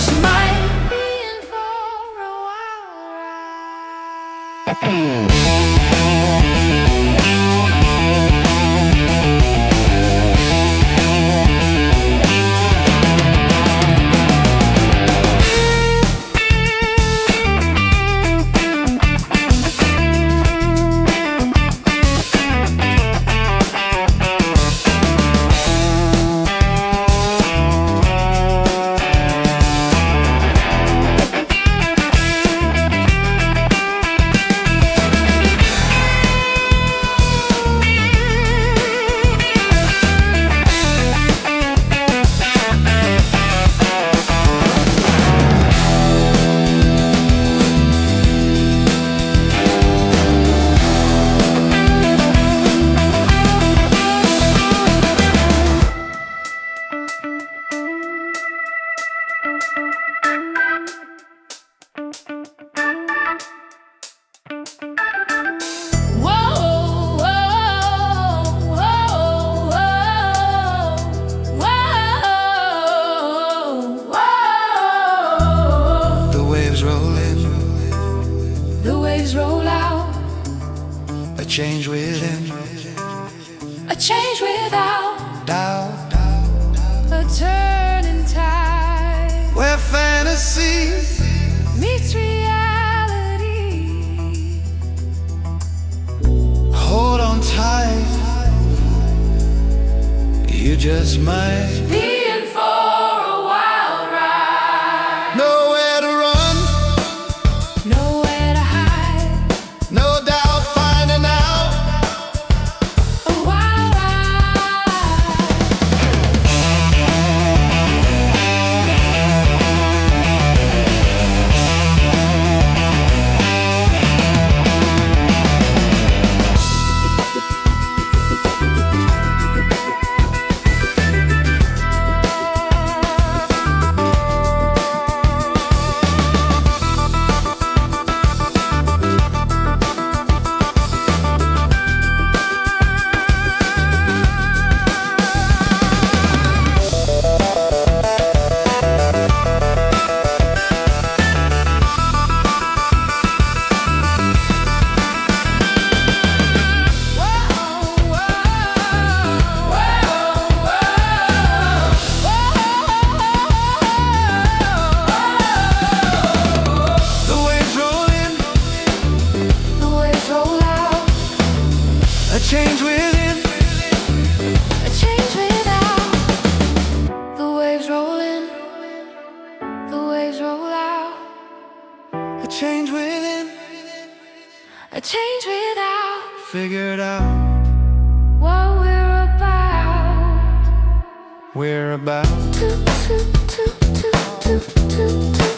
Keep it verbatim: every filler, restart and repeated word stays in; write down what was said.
just might be in for a wild ride. The waves roll out, a change within, a change without doubt, a turning tide, where fantasy meets reality. Hold on tight, you just might be in for a wild ride. Nowhere to run, nowhere to hide, no doubt finding out a wild a change within, a change without. The waves roll in, the waves roll out, a change within, a change without. figured out What we're about, we're about to, to, to, to, to, to, to.